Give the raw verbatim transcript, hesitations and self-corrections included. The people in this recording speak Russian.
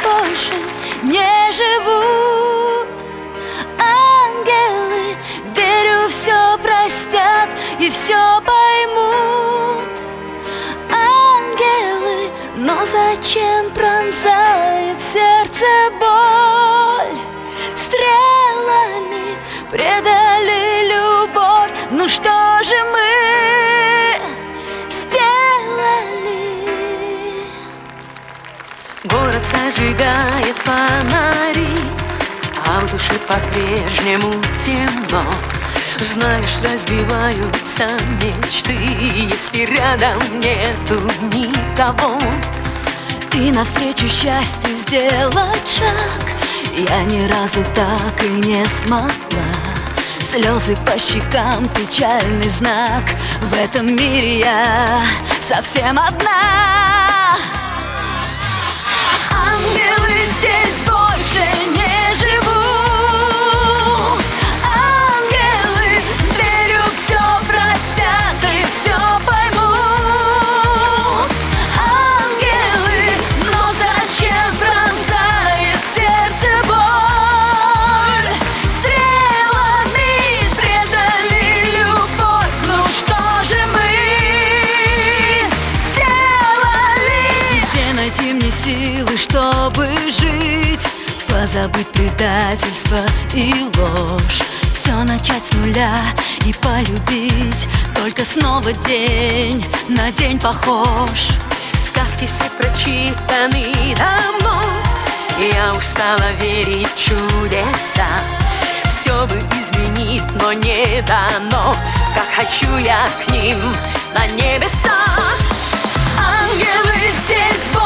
больше не живут. Ангелы, верю, все простят и все поймут. Ангелы, но зачем пронзает сердце боль? Стрелами предали любовь. Ну что же мы сделали? Город сожигает фонари, а в душе по-прежнему темно. Знаешь, разбиваются мечты, если рядом нету никого. И навстречу счастью сделать шаг я ни разу так и не смогла. Слезы по щекам, печальный знак. В этом мире я совсем одна. Ангелы здесь больше не живут. Ангелы, верю, все простят и все поймут. Ангелы, но зачем пронзает сердце боль? Стрелами предали любовь. Ну что же мы сделали? Где найти мне силы, чтобы жить? Позабыть предательство и ложь. Все начать с нуля и полюбить. Только снова день на день похож. Сказки все прочитаны давно, я устала верить в чудеса. Все бы изменить, но не дано. Как хочу я к ним на небеса. Ангелы здесь